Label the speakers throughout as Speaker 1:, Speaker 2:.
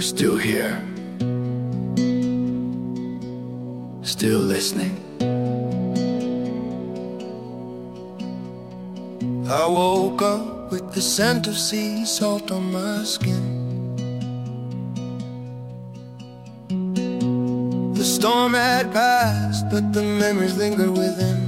Speaker 1: still here, still listening. I woke up with the scent of sea salt on my skin. The storm had passed, but the memories lingered within.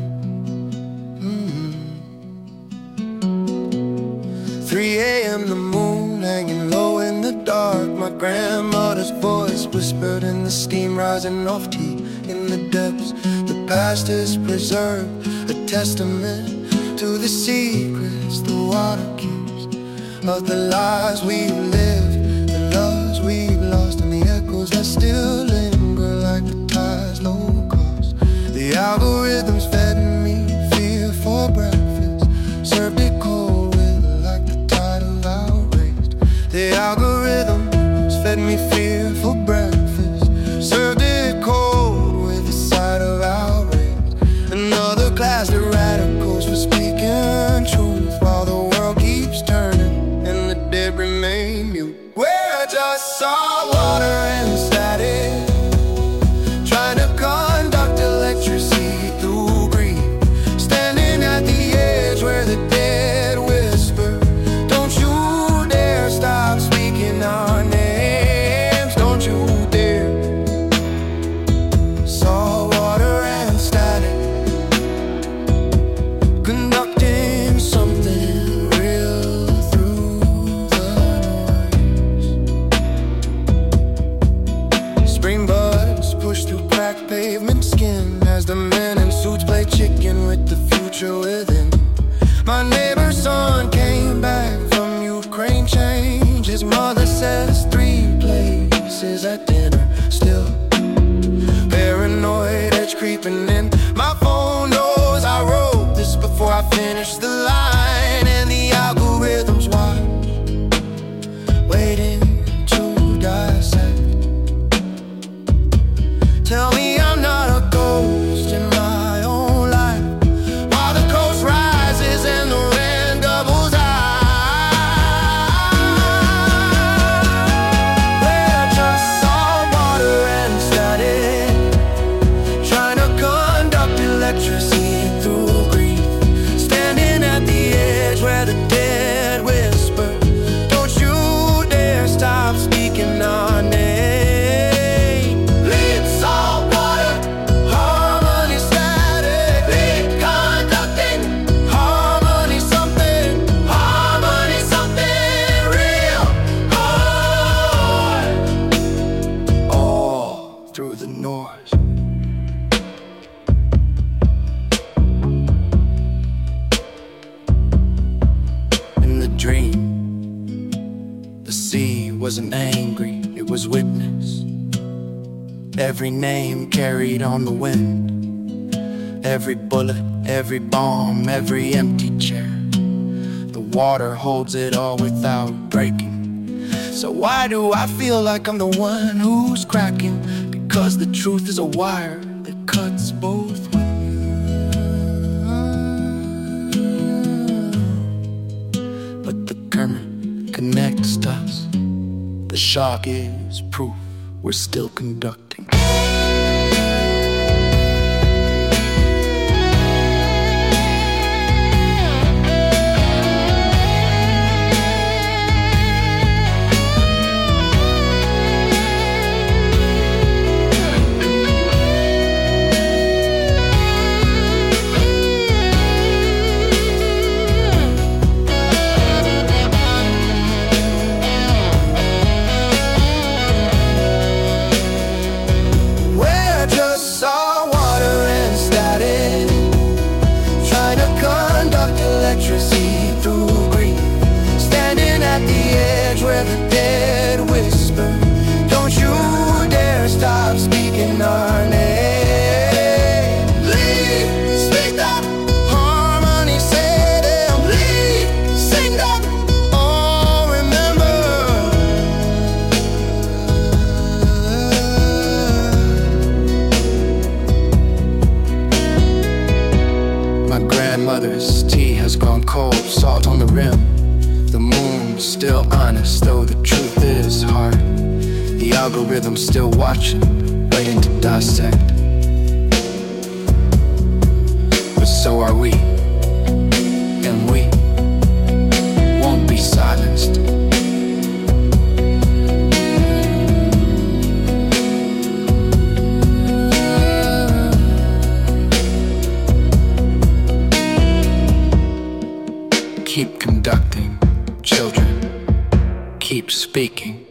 Speaker 1: 3 a.m. the moon hanging low in the dark. My grandmother's voice whispered in the steam rising off tea. In the depths, the past is preserved, a testament to the secrets the water keeps, of the lives we lived, the loves we lost, and the echoes that still linger like the tide's low cost. The algorithms fed me fear for breakfast, served it cold with like the tide of outrage. The algorithms fed me fear for breakfast, served it cold with the side of outrage. Another class of radicals for speaking truth, while the world keeps turning and the dead remain mute. Where I just saw water and static, trying to conduct electricity through grief. Standing at the edge where the dead whisper, don't you dare stop speaking our names, don't you dare. Saw water and static, conducting something real through the noise. Spring buds push through cracked pavement skin as the men in suits play chicken with the future within. My neighbor's son came back from Ukraine, changed. His mother says 3 places at dinner. Still paranoid, edge creeping in. My phone knows I wrote this before I finished the line, and the algorithms watch, waiting to dissect. Tell me I'm not a ghost in my own life, while the coast rises and the wind doubles high. Where I just saw water and static, trying to conduct electricity through grief. Standing at the edge where the dead whisper, don't you dare stop speaking our name. Lead salt water, harmony static. Lead conducting, harmony something real hard. All through the noise. In the dream, the sea wasn't angry, it was witness. Every name carried on the wind, every bullet, every bomb, every empty chair. The water holds it all without breaking. So why do I feel like I'm the one who's cracking? Because the truth is a wire that cuts both ways. But the current connects us. The shock is proof we're still conducting. Electricity through grief. Standing at the edge where the dead whisper, don't you dare stop speaking our name. Lead, speak that harmony, say them. Lead, sing that, oh remember. My grandmother's tea has gone cold, salt on the rim. The moon's still honest, though the truth is hard. The algorithm's still watching, waiting to dissect. But so are we, and we won't be silenced. Keep conducting, children, keep speaking.